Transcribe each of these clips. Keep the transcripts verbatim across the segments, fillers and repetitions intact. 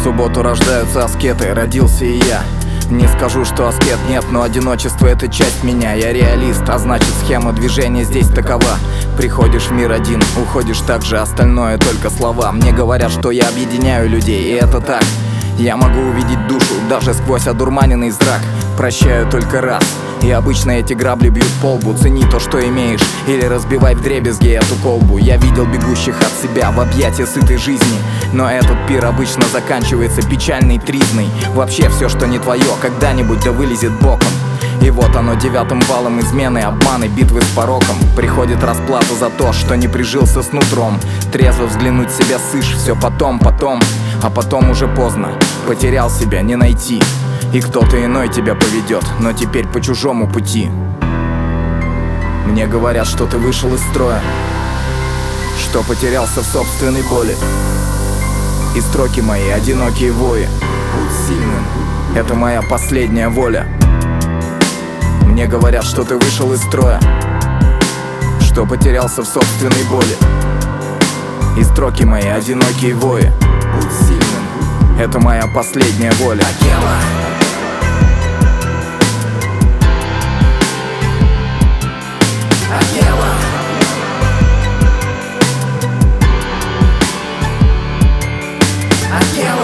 В субботу рождаются аскеты, родился и я. Не скажу, что аскет нет, но одиночество — это часть меня. Я реалист, а значит схема движения здесь такова. Приходишь в мир один, уходишь так же, остальное только слова. Мне говорят, что я объединяю людей, и это так. Я могу увидеть душу даже сквозь одурманенный зрак. Прощаю только раз, и обычно эти грабли бьют по лбу. Цени то, что имеешь, или разбивай вдребезги эту колбу. Я видел бегущих от себя в объятия сытой жизни, но этот пир обычно заканчивается печальной тризной. Вообще все, что не твое, когда-нибудь да вылезет боком. И вот оно девятым валом измены, обманы, битвы с пороком. Приходит расплата за то, что не прижился с нутром. Трезво взглянуть в себя сышь, все потом, потом. А потом уже поздно, потерял себя, не найти. И кто-то иной тебя поведет, но теперь по чужому пути. Мне говорят, что ты вышел из строя, что потерялся в собственной боли. И строки мои одинокие вои. Будь сильным, это моя последняя воля. Мне говорят, что ты вышел из строя, что потерялся в собственной боли. И строки мои одинокие вои. Будь сильным, это моя последняя воля. Акела. Акела. Акела.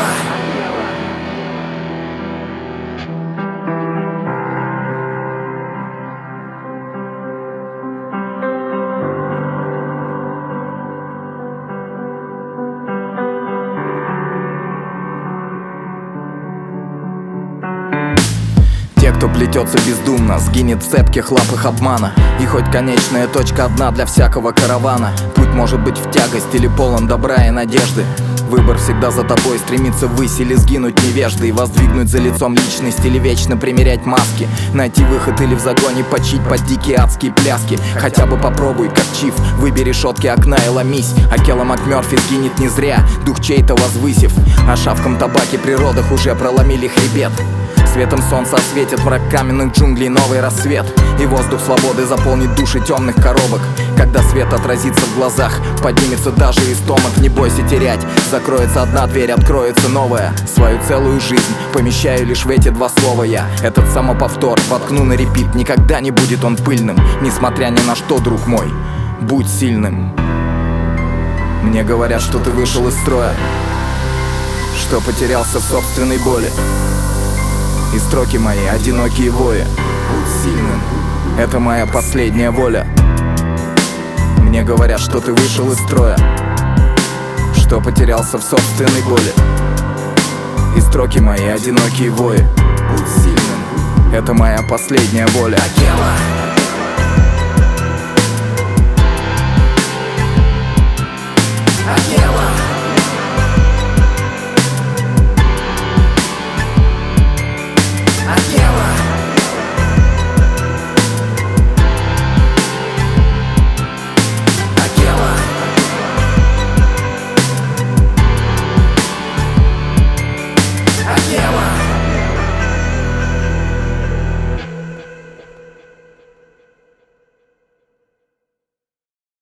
Те, кто плетется бездумно, сгинет в цепких лапах обмана. И хоть конечная точка одна для всякого каравана, путь может быть в тягость или полон добра и надежды. Выбор всегда за тобой, стремиться ввысь или сгинуть невежды. И воздвигнуть за лицом личность или вечно примерять маски. Найти выход или в загоне почить под дикие адские пляски. Хотя бы попробуй, как Чиф, выбери шотки окна и ломись. Акела МакМёрфи сгинет не зря, дух чей-то возвысив. А шавкам табаки при родах уже проломили хребет. Светом солнца осветит мрак каменных джунглей новый рассвет. И воздух свободы заполнит души темных коробок. Когда свет отразится в глазах, поднимется даже истомок. Не бойся терять, закроется одна дверь, откроется новая. Свою целую жизнь помещаю лишь в эти два слова я. Этот самоповтор воткну на репит, никогда не будет он пыльным. Несмотря ни на что, друг мой, будь сильным. Мне говорят, что ты вышел из строя, что потерялся в собственной боли. И строки мои одинокие вои. Будь сильным, это моя последняя воля. Мне говорят, что ты вышел из строя, что потерялся в собственной боли. И строки мои одинокие вои. Будь сильным, это моя последняя воля. Акела.